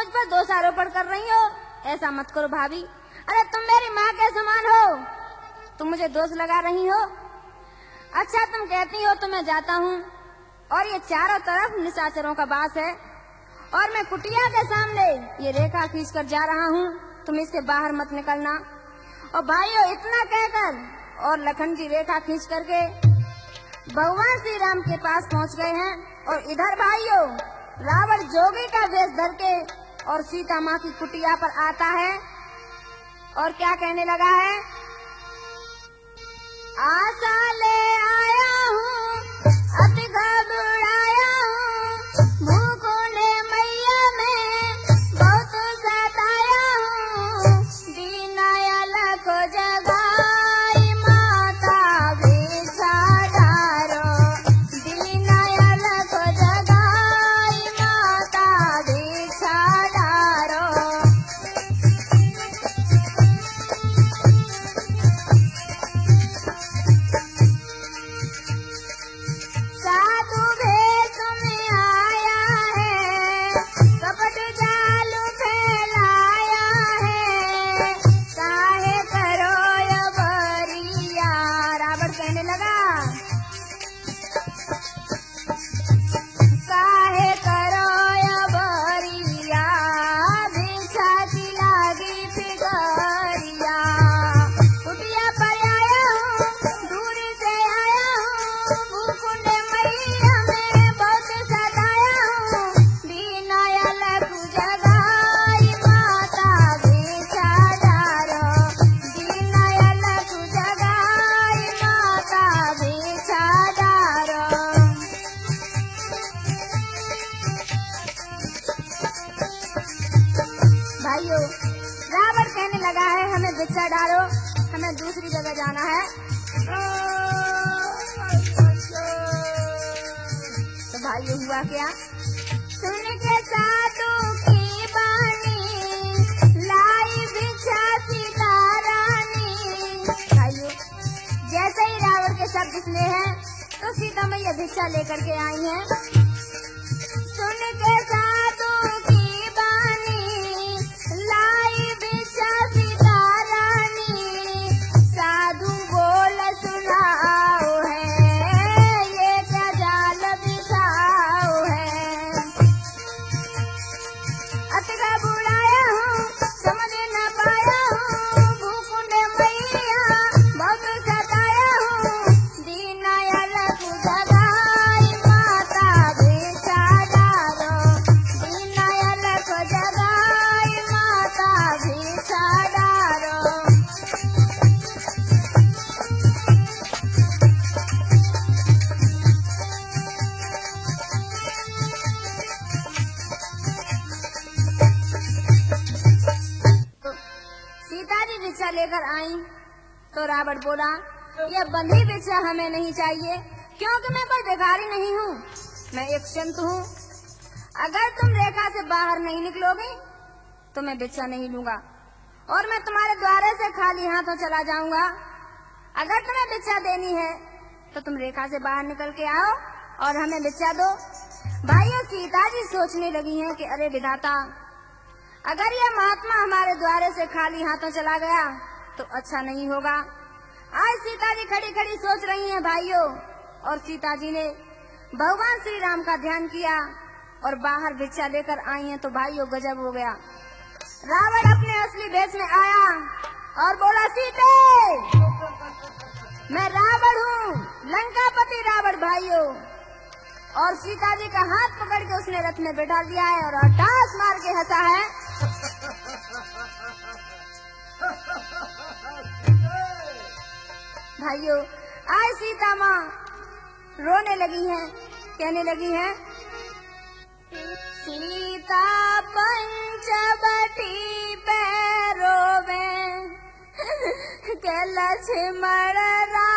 पर दोष आरोपण कर रही हो। ऐसा मत करो भाभी। अरे तुम मेरी माँ के समान हो, तुम मुझे दोष लगा रही हो। अच्छा तुम कहती हो तो मैं जाता हूँ, और ये चारों तरफ निशाचरों का वास है, और मैं कुटिया के सामने ये रेखा खींच कर जा रहा हूँ, तुम इसके बाहर मत निकलना। और भाइयों इतना कहकर और लखन जी रेखा खींच करके भगवान श्री राम के पास पहुँच गए हैं। और इधर भाइयों रावण जोगी का वेश धर के और सीता माँ की कुटिया पर आता है और क्या कहने लगा है, आशा ले आया हूँ, अति घबराया हूँ, भूखों मैया में बहुत सताया हूँ, दीनदयाल को जगाई माता भिक्षा डारो, दीनदयाल को जगाई माता भिक्षा डारो। साधु भेष में आया है, कपट जाल फैलाया है, काहे करो ये बरिया। रावण कहने लगा, काहे करो ये बरिया, भिक्षा की लागी फिगरिया। कुटिया पर आया हूँ, दूरी से आया हूँ, भूखुंड मैया में बहुत सताया हूँ, दीनदयाल को जगाई माता भिक्षा डारो, दीनदयाल को जगाई माता भिक्षा डारो। भाइयों रावण कहने लगा है, हमें भिक्षा डालो, हमें दूसरी जगह जाना है। तो भाइयों हुआ क्या, सुन के साधु की बानी, लाई भिक्षा सीता रानी। भाइयों जैसे ही रावण के शब्द सुने हैं तो सीता मैया भिक्षा लेकर के आई हैं। सुन के साधु की बानी, लाई भिक्षा सीता रानी, साधु बोल सुनाओ है, ये क्या जाल बिछाओ है। अति घबराया हूँ, समझ न पाया हूँ, भूखुंड मैया बहुत सताया हूँ, दीनदयाल को जगाई माता भिक्षा डारो, दीनदयाल को जगाई माता भिक्षा डारो। सीता जी भिक्षा लेकर आई तो रावण बोला, यह बंधी भिक्षा हमें नहीं चाहिए, क्योंकि मैं कोई भिखारी नहीं हूँ, मैं एक संत हूँ। अगर तुम रेखा से बाहर नहीं निकलोगे तो मैं भिक्षा नहीं लूंगा, और मैं तुम्हारे द्वारे से खाली हाथों चला जाऊंगा। अगर तुम्हें भिक्षा देनी है तो तुम रेखा से बाहर निकल के आओ और हमें भिक्षा दो। भाइयों सीता जी सोचने लगी हैं कि अरे विधाता, अगर यह महात्मा हमारे द्वारे से खाली हाथों चला गया तो अच्छा नहीं होगा। आज सीता जी खड़ी खड़ी सोच रही हैं भाइयों, और सीता जी ने भगवान श्री राम का ध्यान किया और बाहर भिक्षा लेकर आई हैं। तो भाइयों गजब हो गया, रावण अपने असली भेष में आया और बोला, सीते मैं रावण हूँ, लंकापति रावण। भाइयों और सीता जी का हाथ पकड़ के उसने रथ में बैठा दिया है और हटास मार के हंसा है। भाइयों आज सीता माँ रोने लगी हैं, कहने लगी हैं, सीता पंचवटी पे रोवे के लक्ष्मण राम